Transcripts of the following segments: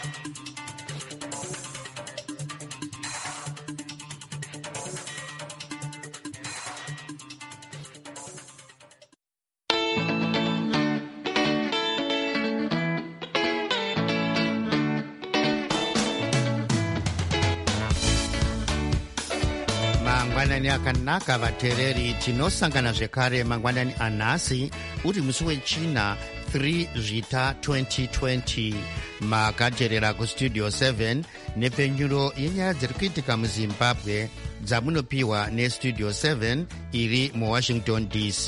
mangwanani akanaka vateereri, tinosangana zvekare mangwanani anhasi uri musi wechina 3 zvita 2020 makateerera kustudio 7 nepfenyuro yenyaya dziri kuitika muzimbabwe dzamunopiwa nestudio 7 iri muwashington dc.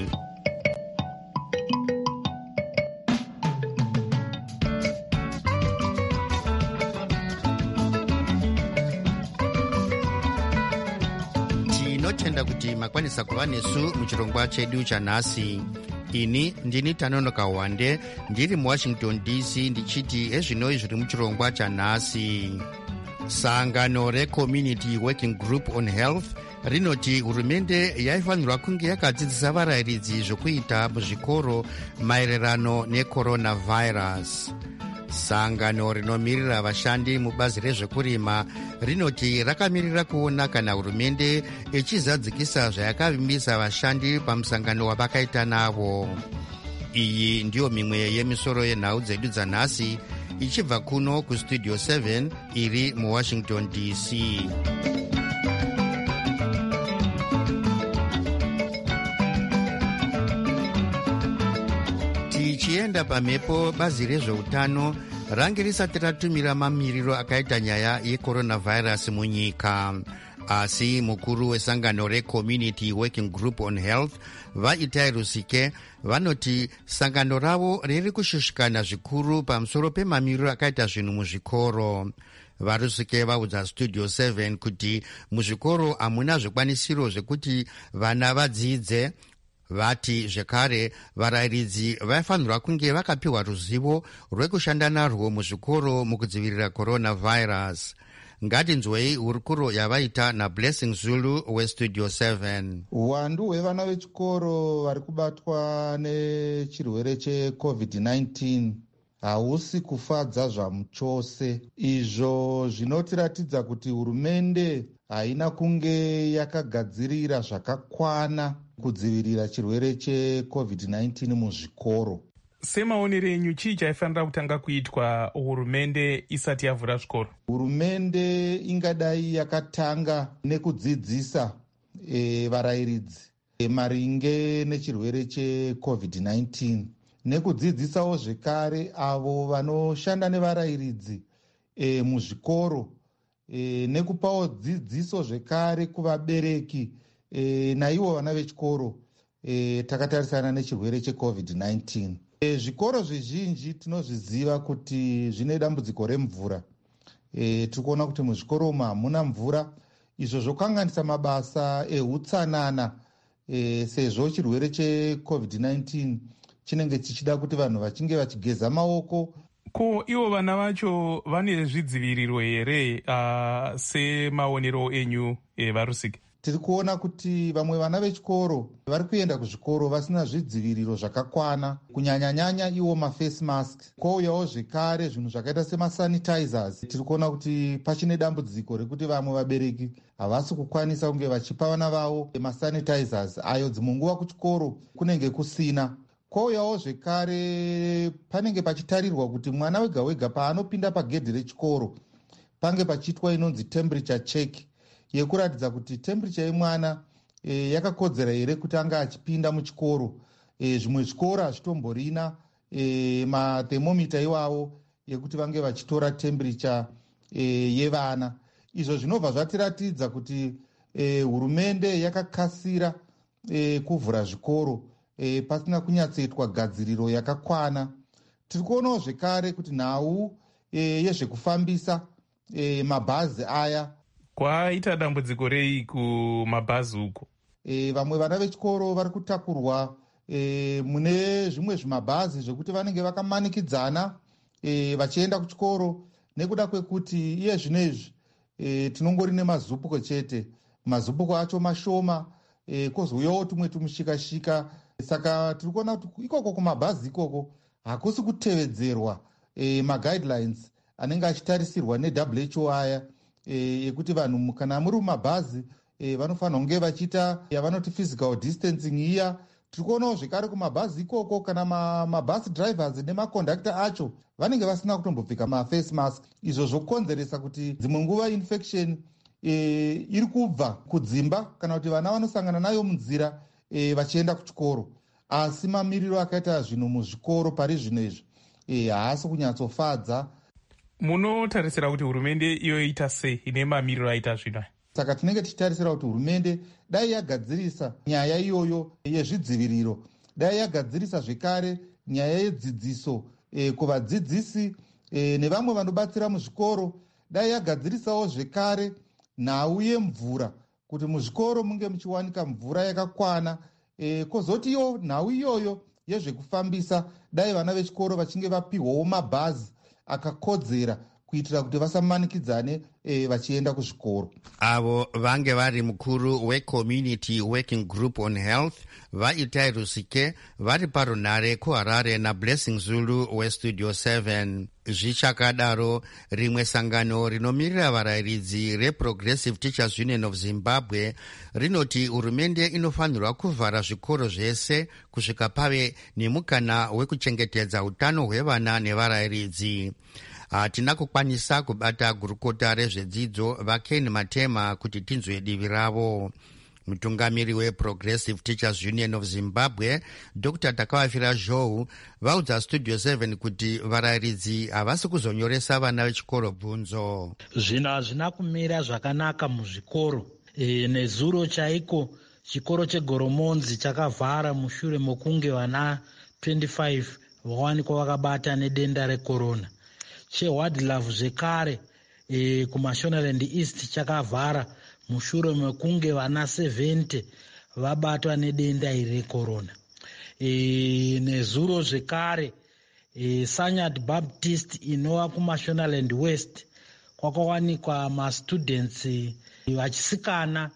tinotenda kuti makwanisa kuva nesu muchirongwa chedu chanhasi. ini ndini Tanonoka Wande ndiri muwashington dc ndichiti ezvinoi zviri muchirongwa chanhasi. sangano recommunity working group on health rinoti hurumende yaifanirwa kunge yakadzidzisa varayiridzi zvokuita muzvikoro maererano necoronavirus. sangano rinomirira vashandi mubazi rezvekurima rinoti rakamirira kuona kana hurumende ichizadzikisa zvayakavimbisa vashandi pamusangano wavakaita navo. iyi ndiyo mimwe yemisoro yenhau dzedu dzanhasi ichibva kuno kustudio 7 iri muwashington dc. tichienda pamhepo, bazi rezveutano range risati ratumira mamiriro akaita nyaya yecoronavirus munyika, asi mukuru wesangano recommunity working group on health vaitai Rusike vanoti sangano ravo riri kushushikana zvikuru pamusoro pemamiriro akaita zvinhu muzvikoro. varusike vaudza studio 7 kuti muzvikoro hamuna zvikwanisiro zvekuti vana vadzidze. vati zvekare varayiridzi vaifanirwa kunge vakapiwa ruzivo rwekushanda narwo muzvikoro mukudzivirira coronavirus. ngatinzwei hurukuro yavaita naBlessing Zulu westudio 7. uwandu hwevana vechikoro vari kubatwa nechirwere cheCovid-19 hausi kufadza zvamuchose. izvo zvinotiratidza kuti hurumende haina kunge yakagadzirira zvakakwana kudzivirira chirwere cheCovid-19 muzvikoro. semaonero enyu chii chaifanira kutanga kuitwa hurumende isati yavhura zvikoro? hurumende ingadai yakatanga nekudzidzisa varayiridzi maringe nechirwere cheCovid-19 nekudzidzisawo zvekare avo vanoshanda nevarayiridzi muzvikoro nekupawo dzidziso zvekare kuvabereki naivo vana vechikoro takatarisana nechirwere cheCovid-19. zvikoro zvizhinji tinozviziva kuti zvine dambudziko remvura. tiri kuona kuti muzvikoro umu hamuna mvura, izvo zvokanganisa mabasa eutsanana sezvo chirwere cheCovid-19 chinenge chichida kuti vanhu vachinge vachigeza maoko. ko ivo vana vacho vane zvidziviriro here semaonero enyu varusike? tiri kuona kuti vamwe vana vechikoro vari kuenda kuzvikoro vasina zvidziviriro zvakakwana, kunyanyanyanya iwo maface mask. kwouyawo zvekare zvinhu zvakaita semasanitizers. tiri kuona kuti pachine dambudziko rekuti vamwe vabereki havasi kukwanisa kunge vachipa vana vavo masanitizers ayo dzimwe nguva kuchikoro kunenge kusina. kwouyawo zvekare panenge pachitarirwa kuti mwana wega wega paanopinda pagedhi rechikoro pange pachiitwa inonzi temperature check yekuratidza kuti temperature yemwana yakakodzera here kuti anga achipinda muchikoro. zvimwe zvikoro hazvitomborina mathemomita iwavo yekuti vange vachitora temperature yevana. izvo zvinobva zvatiratidza kuti hurumende yakakasira kuvhura zvikoro pasina kunyatsoitwa gadziriro yakakwana. tiri kuonawo zvekare kuti nhau yezvekufambisa mabhazi aya kwaita dambudziko rei kumabhazi uko? vamwe vana vechikoro vari kutakurwa mune zvimwe zvimabhazi zvekuti vanenge vakamanikidzana vachienda kuchikoro, nekuda kwekuti iye zvino izvi tinongori nemazupuko chete. mazupuko acho mashoma, kwozouyawo tumwe tumushikashika. saka tiri kuona kuti ikoko kumabhazi ikoko hakusi kutevedzerwa maguidelines anenge achitarisirwa neWHO aya ekuti vanhu kana muri mumabhazi vanofanira kunge vachiita yavanoti physical distancing iya. Tiri kuonawo zvekare kumabhazi ikoko kana mabhazi drivers nemakondakta acho vanenge vasina kutombopfeka maface mask, izvo zvokonzeresa kuti dzimwe nguva infection iri kubva kudzimba kana kuti vana vanosangana nayo munzira vachienda kuchikoro. Asi mamiriro akaita zvinhu muzvikoro pari zvino izvi haasi kunyatsofadza. Munotarisira kuti hurumende iyoita sei ine mamiriro aita zvino? Saka tinenge tichitarisira kuti hurumende dai yagadzirisa nyaya iyoyo yezvidziviriro, dai yagadzirisa zvekare nyaya yedzidziso kuvadzidzisi nevamwe vanobatsira muzvikoro, dai yagadzirisawo zvekare nhau yemvura kuti muzvikoro munge muchiwanika mvura yakakwana. Kozotiyo nhau iyoyo yezvekufambisa, dai vana vechikoro vachinge vapihwawo mabhazi akakodzera kuitira kuti vasamanikidzane vachienda kuzvikoro. Avo vange vari mukuru weCommunity Working Group on Health vaItai Rusike vari parunare kuHarare naBlessing Zulu weStudio 7. Zvichakadaro, rimwe sangano rinomirira varayiridzi reProgressive Teachers Union of Zimbabwe rinoti hurumende inofanirwa kuvhara zvikoro zvese kusvika pave nemukana wekuchengetedza utano hwevana nevarayiridzi. Hatina kukwanisa kubata gurukota rezvedzidzo vaKen Matema kuti tinzwe divi ravo. Mutungamiri weProgressive Teachers Union of Zimbabwe Dr. Takawafira Zhou vaudza Studio 7 kuti varayiridzi havasi kuzonyoresa vana vechikoro bvunzo. Zvino hazvina kumira zvakanaka muzvikoro. Nezuro chaiko chikoro cheGoromonzi chakavhara mushure mokunge vana 25 vawanikwa vakabata nedenda rekorona. CheWardlove zvekare kuMashonaland East chakavhara mushure mekunge vana 70 vabatwa nedenda iri rekorona. Nezuro zvekare Sanyard Baptist inova kuMashonaland West kwakawanikwa mastudents vachisikana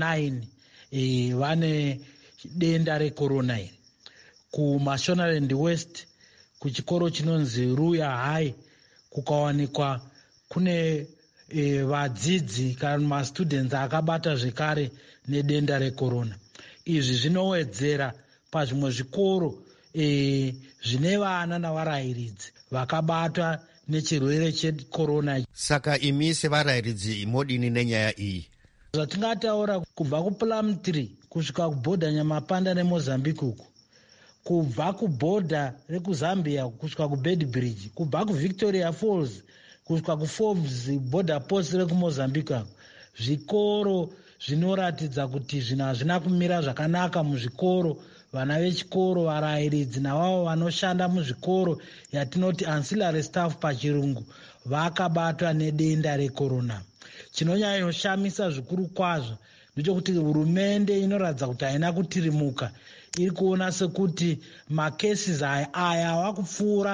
9 vane denda rekorona iri. KuMashonaland West kuchikoro chinonzi Ruya High kukawanikwa kune vadzidzi kana mastudents akabata zvekare nedenda rekorona. Izvi zvinowedzera pazvimwe zvikoro zvine vana navarayiridzi vakabatwa nechirwere chekorona. Saka imi sevarayiridzi modini nenyaya iyi? Zvatingataura kubva kuPlumtree kusvika kubhodha Nyamapanda neMozambique uku, kubva kubhodha rekuzambia kusvika kuBedbridge, kubva kuVictoria Falls kusvika kuForbes border post rekumozambique, zvikoro zvinoratidza kuti zvinhu hazvina kumira zvakanaka muzvikoro. Vana vechikoro, varayiridzi navavo vanoshanda muzvikoro yatinoti ancillary staff pachirungu vakabatwa nedenda rekorona. Chinonyanyoshamisa zvikuru kwazvo ndechekuti hurumende inoratidza kuti haina kutirimuka. Iri kuona sekuti macases aya ava kupfuura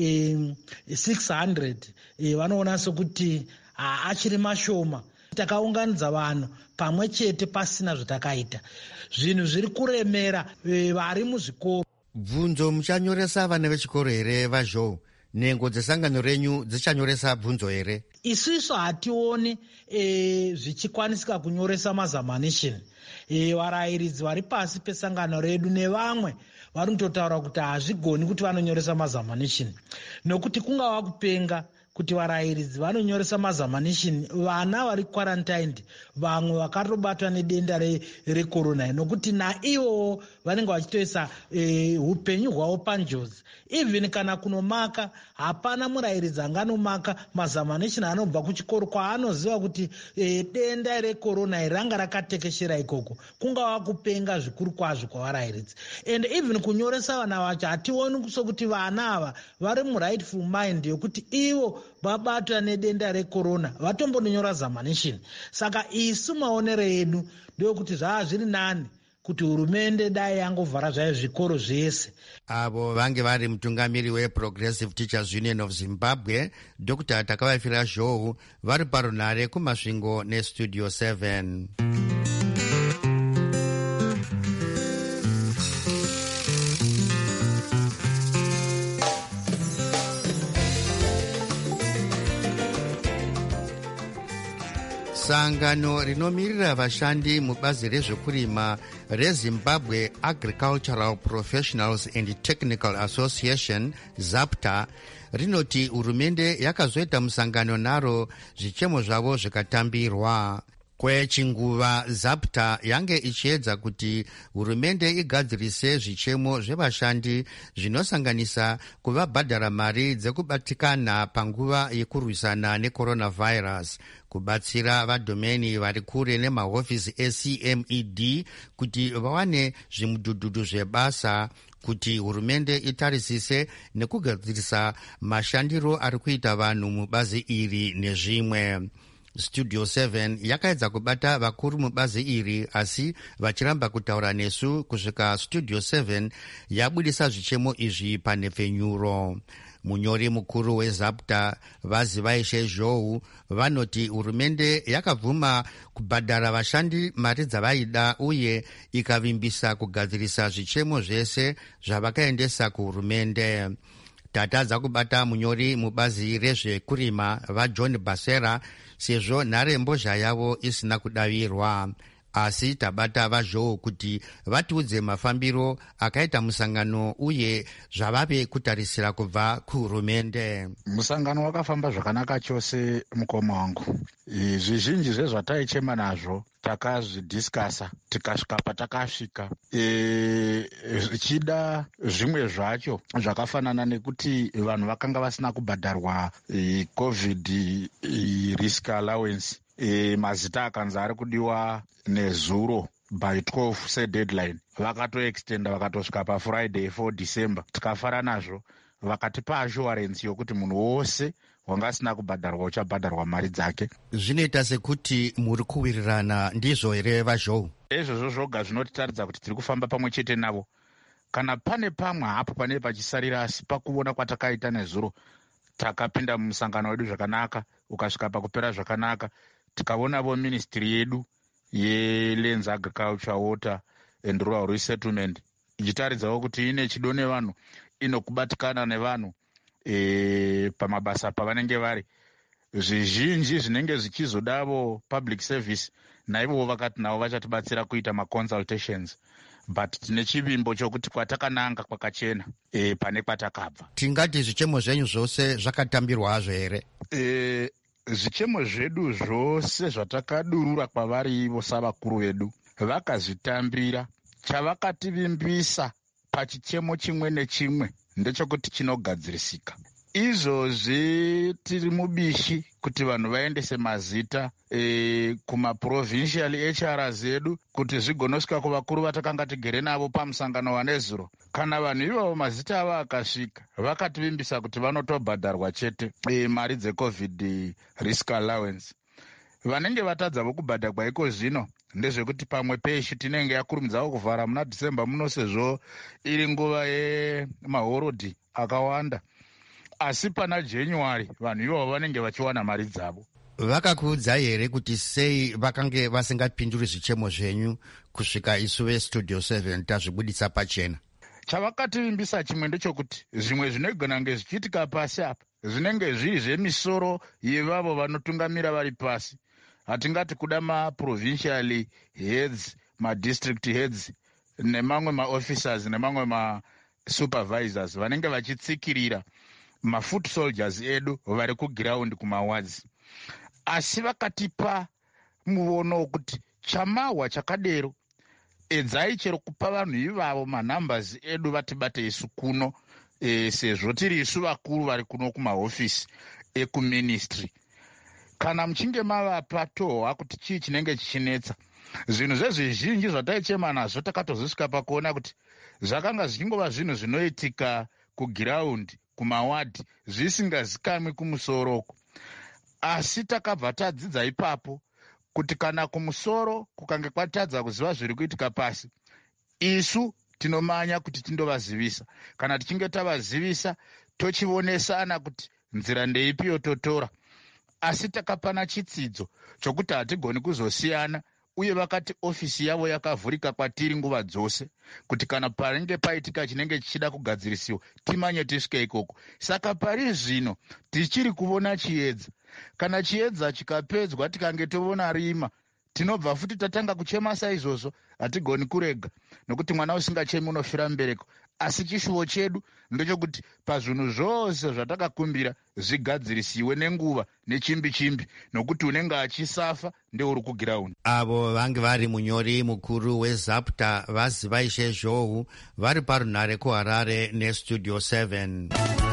600 vanoona sekuti achiri mashoma. Takaunganidza vanhu pamwe chete pasina zvatakaita. Zvinhu zviri kuremera vari muzvikoro. Bvunzo muchanyoresa vana vechikoro here vaZhou? Nhengo dzesangano renyu dzichanyoresa bvunzo here? Isusu hationi zvichikwanisika kunyoresa mazamanisheni. Varayiridzi vari pasi pesangano redu nevamwe vanototaura kuti hazvigoni kuti vanonyoresa mazamanisheni, nokuti kungava kupenga kuti varayiridzi vanonyoresa mazamanisheni vana vari quarantined, vamwe vakatobatwa nedenda rekorona, nokuti naivowo vanenge vachitoisa upenyu hwavo panjodzi. Even kana kunomaka, hapana murayiridzi anganomaka mazamanisheni anobva kuchikoro kwaanoziva kuti denda rekorona ranga rakatekeshera ikoko. Kungava kupenga zvikuru kwazvo kwavarayiridzi. And even kunyoresa vana vacho hationi sokuti vana ava vari murightful mind yokuti ivo vabatwa nedenda rekorona vatombonyora zamanisheni. Saka isu maonero edu ndeyokuti zvava zviri nani kuti hurumende dai yangovhara zvayo zvikoro zvese. Avo vange vari mutungamiri weProgressive Teachers Union of Zimbabwe Dr. Takawafira Zhou vari parunare kumasvingo neStudio 7. sangano rinomirira vashandi mubazi rezvekurima rezimbabwe Agricultural Professionals and Technical Association ZAPTA rinoti hurumende yakazoita musangano naro zvichemo zvavo zvikatambirwa. Kwechinguva ZAPTA yange ichiedza kuti hurumende igadzirise zvichemo zvevashandi zvinosanganisa kuvabhadhara mari dzekubatikana panguva yekurwisana necoronavirus, kubatsira vadhomeni vari kure nemahofisi eCMED kuti vawane zvimudhudhudhu zvebasa, kuti hurumende itarisise nekugadzirisa mashandiro ari kuita vanhu mubazi iri nezvimwe. Studio 7 yakaedza kubata vakuru mubazi iri, asi vachiramba kutaura nesu kusvika Studio 7 yabudisa zvichemo izvi panhepfenyuro. Munyori mukuru weZAPTA Vazivaishe Zhou vanoti hurumende yakabvuma kubhadhara vashandi mari dzavaida uye ikavimbisa kugadzirisa zvichemo zvese zvavakaendesa kuhurumende. Tatadza kubata munyori mubazi rezvekurima vaJohn Basera sezvo nharembozha yavo isina kudavirwa, asi tabata vaZhou kuti vatiudze mafambiro akaita musangano uye zvavave kutarisira kubva kuhurumende. Musangano wakafamba zvakanaka chose, mukoma wangu. Zvizhinji zvezvataichema nazvo takazvidhiskasa tikasvika patakasvika. Zvichida zvimwe zvacho zvakafanana nekuti vanhu vakanga vasina kubhadharwa COVID risk allowance. Mazita akanzi ari kudiwa nezuro by 12 sedeadline, vakatoextenda vakatosvika paFriday 4 December. Tikafara nazvo, vakatipa assurance yokuti munhu wose wanga asina kubhadharwa uchabhadharwa mari dzake. Zvinoita sekuti muri kuwirirana, ndizvo here vaZhou? Izvozvo zvoga zvinotitaridza kuti tiri kufamba pamwe chete navo. Kana pane pamwe hapo pane pachisarira, asi pakuona kwatakaita nezuro takapinda mumusangano wedu zvakanaka, ukasvika pakupera zvakanaka. Tikaonavo ministry yedu yeLands, Agriculture, Water and Rural Resettlement ichitaridzawo kuti ine chido nevanhu, inokubatikana nevanhu pamabasa pavanenge vari. Zvizhinji zvinenge zvichizodavo public service, naivo vakati navo vachatibatsira kuita maconsultations, but tine chivimbo chokuti kwatakananga kwakachena pane kwatakabva. Tingati zvichemo zvenyu zvose zvakatambirwa hazvo here? Zvichemo zvedu zvose zvatakadurura kwavari ivo savakuru vedu vakazvitambira. Chavakativimbisa pachichemo chimwe nechimwe ndechekuti chinogadzirisika. Izvozvi tiri mubishi kuti vanhu vaendese mazita kumaprovincial HRs edu kuti zvigonosvika kuvakuru vatakanga tigere navo pamusangano wanezuro. Kana vanhu ivavo mazita avo akasvika, vakativimbisa kuti vanotobhadharwa chete mari dzeCOVID risk allowance. Vanenge vatadza vokubhadharwa iko zvino ndezvekuti pamwe peshe tinenge yakurumidzawo kuvhara muna December muno, sezvo iri nguva yemahorodhi akawanda. Asi pana January vanhu ivavo vanenge vachiwana mari dzavo. Vakakuudzai here kuti sei vakange vasingapinduri zvichemo zvenyu kusvika isu veStudio 7 tazvibudisa pachena? Chavakativimbisa chimwe ndechekuti zvimwe zvinogona kunge zvichiitika pasi apa zvinenge zviri zvemisoro yevavo vanotungamira vari pasi. Hatingati kuda maprovincial heads, madistrict heads nemamwe maofficers nemamwe masupervisors vanenge vachitsikirira mafoot soldiers edu vari kuground kumawards. Asi vakatipa muono wekuti chamahwa chakadero edzai chero kupa vanhu ivavo manumbers edu vatibate isu kuno, sezvo tiri isu vakuru vari kuno kumahofisi ekuministry. Kana muchinge mavapa tohwa kuti chii chinenge chichinetsa. Zvinhu zvezvizhinji zvataichema nazvo takatozosvika pakuona kuti zvakanga zvichingova zvinhu zvinoitika kuground kumawadhi zvisingazikamwi kumusoroko. Asi takabva tadzidza ipapo kuti kana kumusoro kukange kwatadza kuziva zviri kuitika pasi, isu tinomanya kuti tindovazivisa. Kana tichinge tavazivisa tochionesana kuti nzira ndeipi yototora. Asi takapana chitsidzo chokuti hatigoni kuzosiyana uye vakati ofisi yavo yakavhurika kwatiri nguva dzose kuti kana panenge paitika chinenge chichida kugadzirisiwa timanye tisvike ikoko. Saka pari zvino tichiri kuona chiedza. Kana chiedza chikapedzwa tikange toona rima, tinobva futi tatanga kuchema saizvozvo. Hatigoni kurega nokuti mwana usingachemi unofira mubereko. Asi chishuvo chedu ndechokuti pazvinhu zvose zvatakakumbira zvigadzirisiwe nenguva nechimbi-chimbi, nokuti unenge achisafa ndeuri kugiraundi. Avo vange vari munyori mukuru weZAPTA vaziva izvezvohu vari parunhare kuHarare neStudio 7.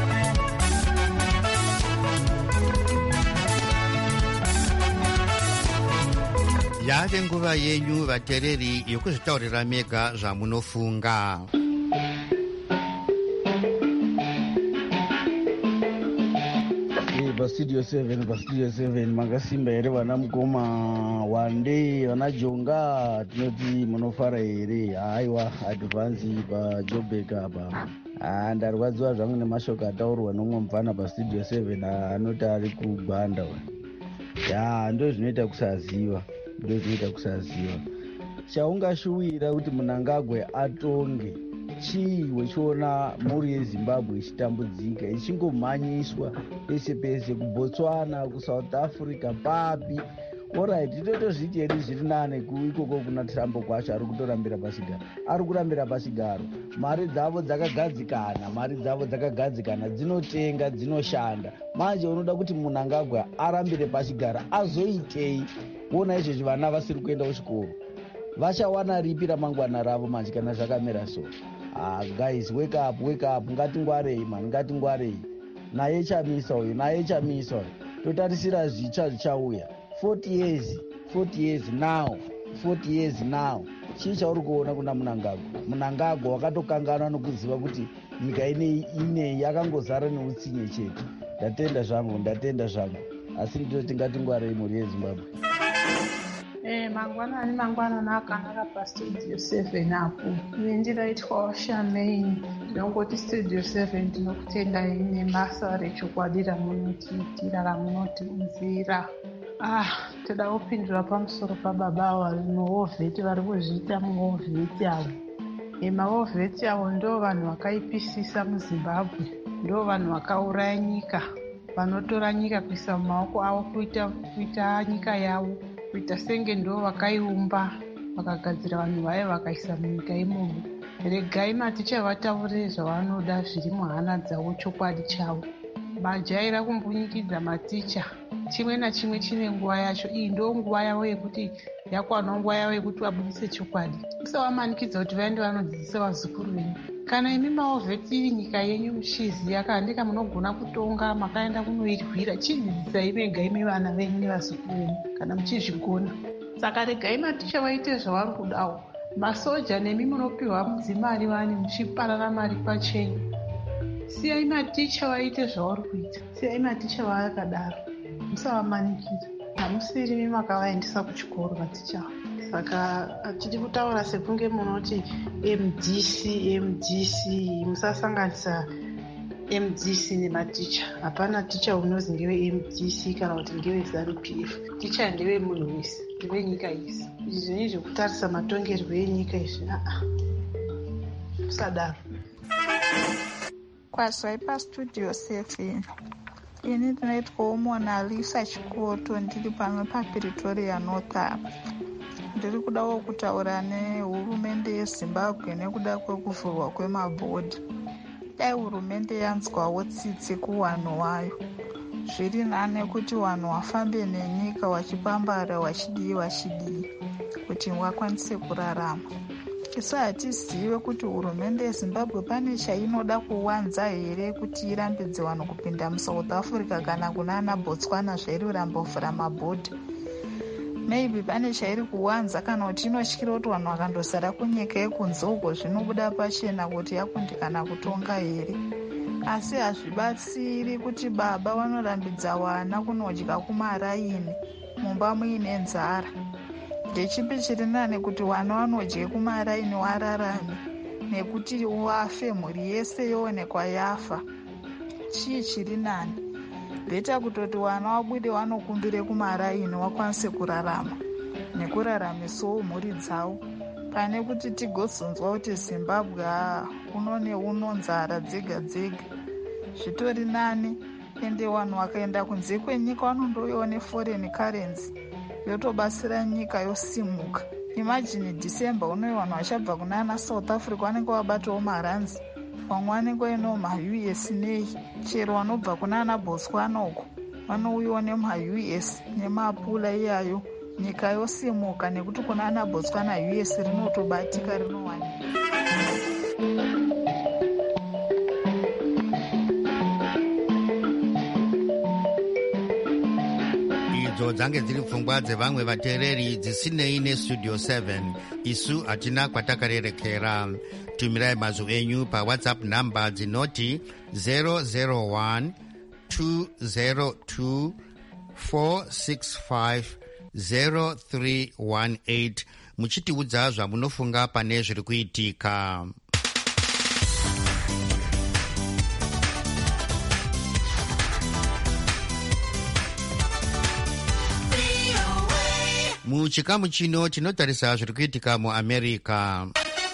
Yave nguva yenyu vateereri yokuzvitaurira mega zvamunofunga. Studio 7 makasimba here vana mukoma wande vana jonga tinoti munofara here. Haiwa advansi paJoburg apa. Ndarwadziwa zvangu nemashoko ataurwa nomwe mubvana paStudio 7 anoti ari kugwanda. Ndo zvinoita kusaziva. Chaungashuwira kuti Mnangagwa atonge chii wechiona mhuri yeZimbabwe ichitambudzika ichingomhanyiswa pese pese kuBotswana, kuSouth Africa, papi. Alright, totozviti hedu zviri nane ikoko kuna Trump kwacho ari kurambira pachigaro. Mari dzavo dzakagadzikana, dzinotenga, dzinoshanda. Manje unoda kuti Mnangagwa arambire pachigaro azoitei? Wona izvezvi vana vasiri kuenda kuchikoro. Vachawana ripi ramangwana ravo manje kana zvakamera so? Guys, wake up. Ngatingwarei. Naye chamisa uyu. Totarisira zvitsva zvichauya. 40 years now. Chii chauri kuona kuna Mnangagwa wakatokanganwa nokuziva kuti nyika inei yakangozara neutsinye chete. Ndatenda zvangu. Asi ndinoti ngatingwarei mhuri yeZimbabwe. Mangwanani akanaka paStudio 7 apo. Ndinoitwa Shamei. Ndinongoti Studio 7 ndinokutendai nebasa rechokwadi ramunotiitira ramunotiunzira. Toda kupindura pamusoro pababa vanovheti vari kuzviita muhovheti avo. Mahovheti avo ndo vanhu vakaipisisa muZimbabwe. Ndo vanhu vakauraya nyika. Vanotora nyika kuisa mumaoko avo kuita nyika yavo. Kuita senge ndo vakaiumba, vakagadzira vanhu vaye vakaisa munyika imomo. Regai maticha vataurire zvavanoda zviri muhana dzavo chokwadi chavo. Vajaira kumbunyikidza maticha. Chimwe nachimwe chine nguva yacho. Iyi ndo nguva yavo yekuti yakwana nguva yavo yekuti vabudise chokwadi. Musavamanikidza kuti vaende vanodzidzisa vazukuru venyu. Kana imi mahovheti iri nyika yenyu muchiziya kandika munogona kutonga makaenda kunoirwira, chidzidzisai vega imi vana venyu nevazukuru venyu kana muchizvigona. Saka regai maticha vaite zvavari kudawo. Masoja nemi munopiwa dzimari vane muchipanana mari pachenyu. Siyai maticha vaite zvavari kuita. Siyai maticha vaakadaro. Musavamanikidza. Hamusiri imi makavaendesa kuchikoro maticha. Saka tiri kutaura sekunge munoti MDC musasanganisa MDC nematicha. Hapana ticha unozi ngewe MDC kana kuti ngewe ZANU-PF. Ticha ndewe munhu wese, ndewe nyika yese. Izvi zvekutarisa matongerwo enyika izvi musadaro. Kwazwai paStudio 7. Ini ndinoitwawo Monalisa Chikoto, ndiri pano paPretoria North apa. Ndiri kudawo kutaura nehurumende yeZimbabwe nekuda kwekuvhurwa kwemabhodhi. Dai hurumende yanzwawo tsitsi kuwanhu wayo. Zviri nane kuti wanhu wafambe nenyika wachipambara wachidii kuti wakwanise kurarama. Isu hatizive kuti hurumende yeZimbabwe pane chainoda kuwanza here kuti irambidze vanhu kupinda muSouth Africa kana kunana Botswana zvairi kurambovhura mabhodhi. Maybe pane chairi kuwanza kana kuti inotyira kuti vanhu vakandosara kunyika yekunze uko zvinobuda pachena kuti yakundikana kutonga here. Asi hazvibatsiri kuti baba vanorambidza vana kunodya kumaraini mumba muine nzara. Ndechipi chiri nane kuti vana vanodye kumaraini wararame nekuti wafe mhuri yese yoonekwa yafa? Chii chiri nane? Bheta kutoti vana wabude vanokumbire kumaraini wakwanise kurarama. nekuraramisawo mhuri dzavo, pane kuti tigozonzwa kuti Zimbabwe uno neuno nzara dzega dzega. Zvitori nani ende vanhu vakaenda kunze kwenyika vanondoiwa neforeign currency yotobatsira nyika yosimuka. Imagine December unoyi vanhu vachabva kunana South Africa vanenge vabatawo maranzi, vamwe vanenge vainawo maUS nei, chero vanobva kunana Botswana uko vanouyiwa nemaUS nemapula iyayo, nyika yosimuka nekuti kunana Botswana US rinotobatika rinowanika. idzo dzange dziri pfungwa dzevamwe vateereri dzisinei nestudio 7. isu hatina kwatakarerekera. tumirai mazwi enyu pawhatsapp namba dzinoti 001 202 465 0318 muchitiudza zvamunofunga pane zviri kuitika. muchikamu chino tinotarisa zviri kuitika muamerica.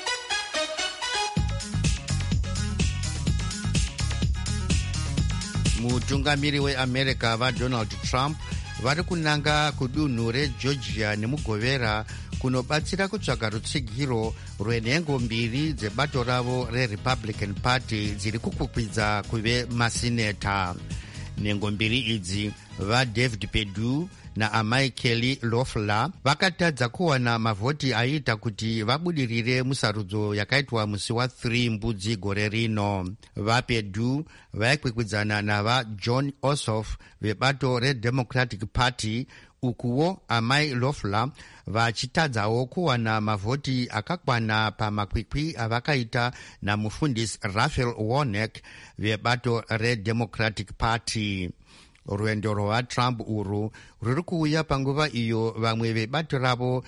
mutungamiri weamerica vaDonald Trump vari kunanga kudunhu regeorgia nemugovera kunobatsira kutsvaga rutsigiro rwenhengo mbiri dzebato ravo reRepublican Party dziri kukwikwidza kuve masineta. nhengo mbiri idzi vaDavid Perdue naamai Kelly Loeffler vakatadza kuwana mavhoti aiita kuti vabudirire musarudzo yakaitwa musi wa3 mbudzi gore rino. vaPerdue vaikwikwidzana navaJohn Ossoff vebato reDemocratic Party, ukuwo amai Loeffler vachitadzawo kuwana mavhoti akakwana pamakwikwi avakaita namufundisi Raphael Warnock vebato reDemocratic Party. rwendo rwaTrump urwu rwuri kuuya panguva iyo vamwe vebato ravo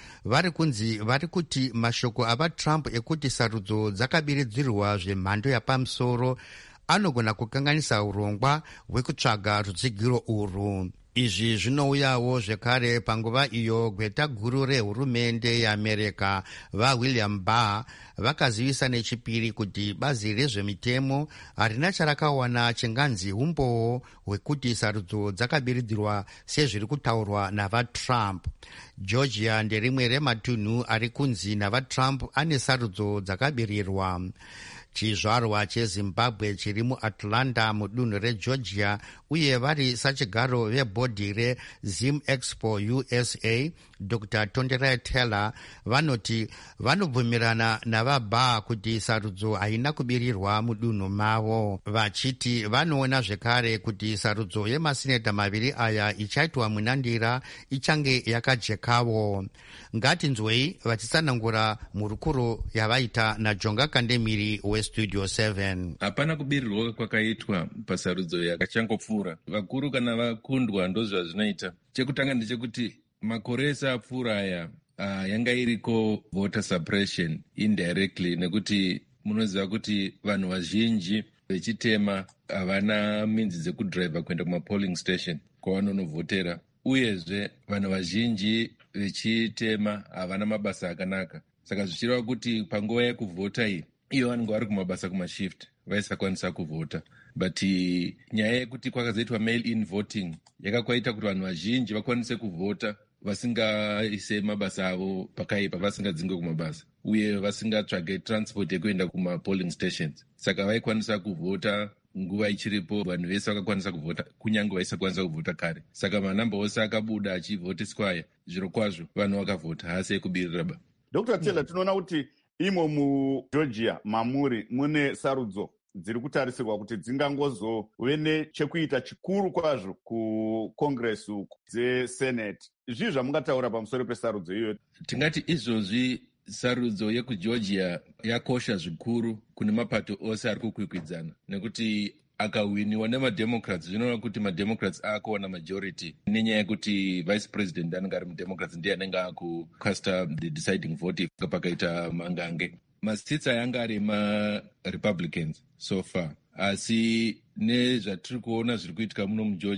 vari kuti mashoko avaTrump ekuti sarudzo dzakabiridzirwa zvemhando yapamusoro anogona kukanganisa urongwa hwekutsvaga rutsigiro urwu. izvi zvinouyawo zvekare panguva iyo gweta guru rehurumende yeAmerica vaWilliam Barr vakazivisa nechipiri kuti bazi rezvemitemo harina charakawana chinganzi umboo hwekuti sarudzo dzakabiridzirwa sezviri kutaurwa navaTrump. Georgia nderimwe rematunhu ari kunzi navaTrump ane sarudzo dzakabirirwa. chizvarwa cheZimbabwe chiri muAtlanta mudunhu reGeorgia uye vari sachigaro vebhodhi reZim Expo USA Dr. Tonderai Taylor vanoti vanobvumirana navaBarr kuti sarudzo haina kubirirwa mudunhu mavo, vachiti vanoona zvekare kuti sarudzo yemasineta maviri aya ichaitwa munandira ichange yakajekawo. ngatinzwei vachitsanangura mhurukuro yavaita naJonga Kandemiri weStudio 7. hapana kubirirwa kwakaitwa pasarudzo yakachangopfuura. vakuru kana vakundwa ndozvazvinoita. chekutanga ndechekuti makore ese apfuura aya yanga iriko voter suppression indirectly, nekuti munoziva kuti vanhu vazhinji vechitema havana minzi dzekudhiraivha kuenda kumapolling station kwavanonovhotera, uyezve vanhu vazhinji vechitema havana mabasa akanaka. saka zvichireva kuti panguva yekuvhota iyi iyo vanenge vari kumabasa kumashift vaisakwanisa kuvhota. But nyaya yekuti kwakazoitwa mail-in voting yakakwaita kuti vanhu vazhinji vakwanise kuvhota vasingaise mabasa avo pakaipa, vasingadzinge kumabasa uye vasingatsvage transport yekuenda kumapolling stations. saka vaikwanisa kuvhota nguva ichiripo, vanhu vese vakakwanisa kuvhota kunyange vaisakwanisa kuvhota kare. saka manamba ose akabuda achivhotiswa aya, zviro kwazvo vanhu vakavhota, hasi ekubiriraba. Dr. Taylor, tinoona kuti imo muGeorgia mamuri mune sarudzo dziri kutarisirwa kuti dzingangozove nechekuita chikuru kwazvo kucongress uku dzesenate. zvii zvamungataura pamusoro pesarudzo iyoyo? tingati izvozvi sarudzo yekuGeorgia yakosha zvikuru kune mapato ose ari kukwikwidzana, nekuti akahwiniwa nemademocrats zvinova kuti mademocrats akuwana majority nenyaya yekuti vice president anenge ari mudemocrats ndiye anenge akukasta the deciding vote pakaita mangange. masits ayanga ari emarepublicans so far, asi nezvatiri kuona zviri kuitika muno muGeorgia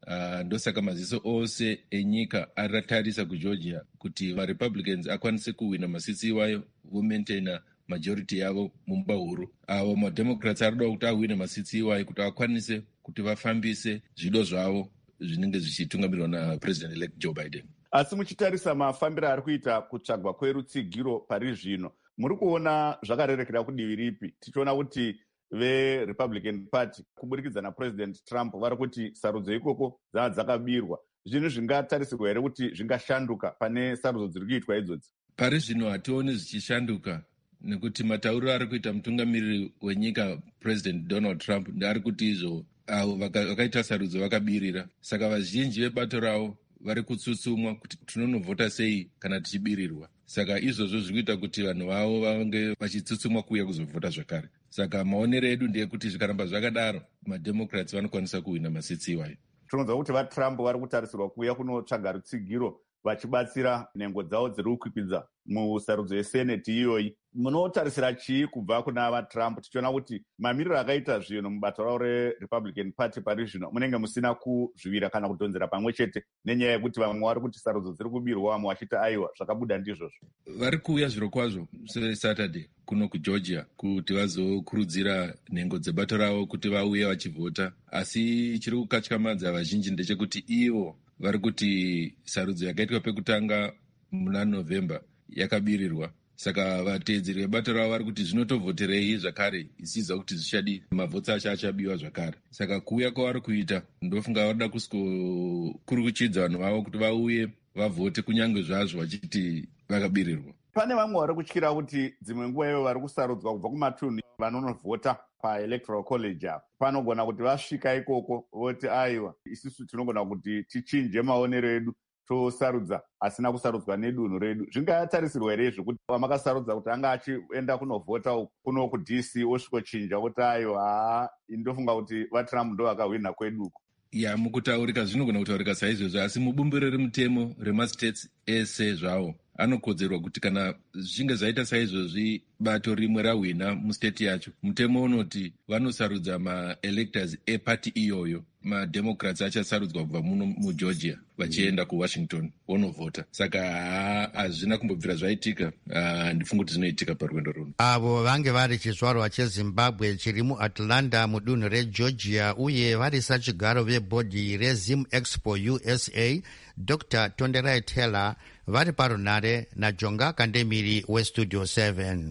ndosaka maziso ose enyika aratarisa kugeorgia kuti varepublicans akwanise kuwina masitsi iwayo vomaintaina majority yavo mumba huru. Avo mademocrats arida kuti awine masitsi iwayo kuti akwanise kuti vafambise zvido zvavo zvinenge zvichitungamirwa napresident elect Joe Biden. Asi muchitarisa mafambiro ari kuita kutsvagwa kwerutsigiro pari zvino, muri kuona zvakarerekera kudivi ripi? Tichiona kuti veRepublican Party kuburikidza napresident Trump vari kuti sarudzo ikoko dzakabirwa. Zvinhu zvingatarisirwa here kuti zvingashanduka pane sarudzo dziri kuitwa idzodzi? Pari zvino hationi zvichishanduka, nekuti matauriro ari kuita mutungamiriri wenyika president Donald Trump ndeari kuti izvo avo vakaita sarudzo vakabirira. Saka vazhinji vebato ravo vari kutsutsumwa kuti tinonovhota sei kana tichibirirwa. Saka izvozvo zviri kuita kuti vanhu vavo vange vachitsutsumwa kuuya kuzovhota zvakare. Saka maonero edu ndeyekuti zvikaramba zvakadaro mademocrats vanokwanisa kuwina masitsi iwayo. Tinoziva kuti vaTrump vari kutarisirwa kuuya kunotsvaga rutsigiro vachibatsira nhengo dzavo dziri kukwikwidza musarudzo yeseneti iyoyi. Munotarisira chii kubva kuna vaTrump, tichiona kuti mamiriro akaita zvinhu mubato ravo reRepublican Party pari zvino munenge musina kuzvivira kana kudhonzera pamwe chete, nenyaya yekuti vamwe vari kuti sarudzo dziri kubirwa, vamwe vachiti aiwa zvakabuda ndizvozvo? Vari kuuya zviro kwazvo seSaturday kuno kuGeorgia kuti vazokurudzira nhengo dzebato ravo kuti vauye vachivhota, asi chiri kukatyamadza vazhinji ndechekuti ivo vari kuti sarudzo yakaitwa pekutanga muna November yakabirirwa. Saka vateedzeri vebato ravo vari kuti zvinotovhoterei zvakare isiza kuti zvichadi mavhotsi acho achabiwa zvakare. Saka kuuya kwavari kuita ndofunga varida kurukuchidza vanhu vavo kuti vauye vavhote kunyange zvazvo vachiti vakabirirwa. Pane vamwe vari kutyira kuti dzimwe nguva ivo vari kusarudzwa kubva kumatunhu vanonovhota paelectoral college apo panogona kuti vasvika ikoko voti aiwa isusu tinogona kuti tichinje maonero edu tosarudza asina kusarudzwa nedunhu redu. Zvingatarisirwa here zvekuti vamakasarudza kuti anga achienda kunovhota kuno kuDC osvikochinja kuti aiwa ndofunga kuti vaTrump ndo vakahwina kweduko? Ya, mukutaurika zvinogona kutaurika saizvozvo, asi mubumbiro remutemo remastates ese zvawo anokodzerwa kuti kana zvichinge zvaita saizvozvi bato rimwe rahwina musteti yacho, mutemo unoti vanosarudza maelectors epati iyoyo. Mademocrats achasarudzwa kubva muno muGeorgia vachienda kuWashington vonovhota. Saka hazvina kumbobvira zvaitika, ndifunga kuti zvinoitika parwendo runo. Avo vange vari chizvarwa cheZimbabwe chiri muAtlanta mudunhu reGeorgia uye vari sachigaro vebhodhi reZim Expo USA, Dr. Tonderai Taylor vari parunare naJonga Kandemiri weStudio 7.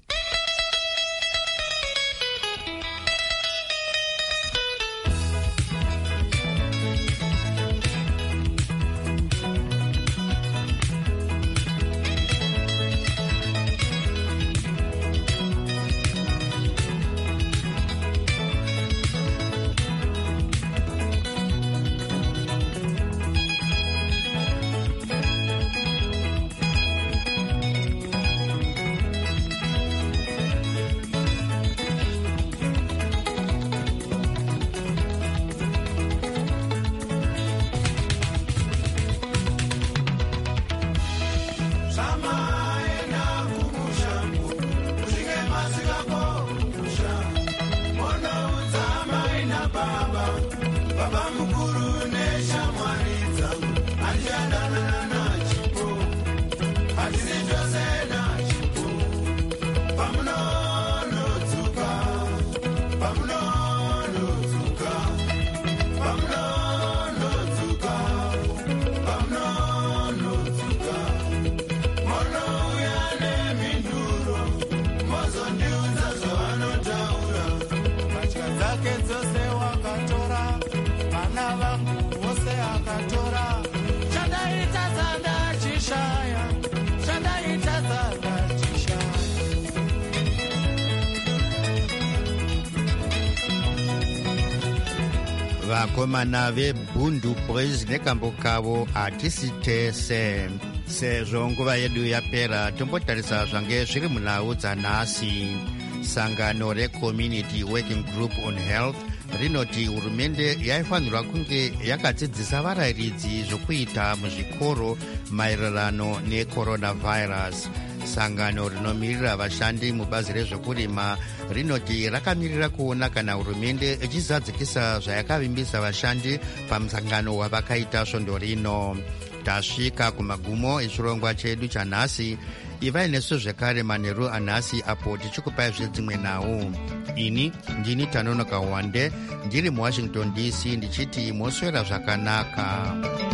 Vakomana veBundu Boys nekambo kavo hatisitese. Sezvo nguva yedu yapera, tombotarisa zvange zviri munhau dzanhasi. Sangano reCommunity Working Group on Health rinoti hurumende yaifanirwa kunge yakadzidzisa varayiridzi zvokuita muzvikoro maererano necoronavirus. sangano rinomirira vashandi mubazi rezvekurima rinoti rakamirira kuona kana hurumende ichizadzikisa zvayakavimbisa vashandi pamusangano wavakaita svondo rino. Tasvika kumagumo echirongwa chedu chanhasi. Ivai nesu zvekare manheru anhasi apo tichikupai zvedzimwe nhau. Ini ndini Tanonoka Wande ndiri muWashington DC ndichiti moswera zvakanaka.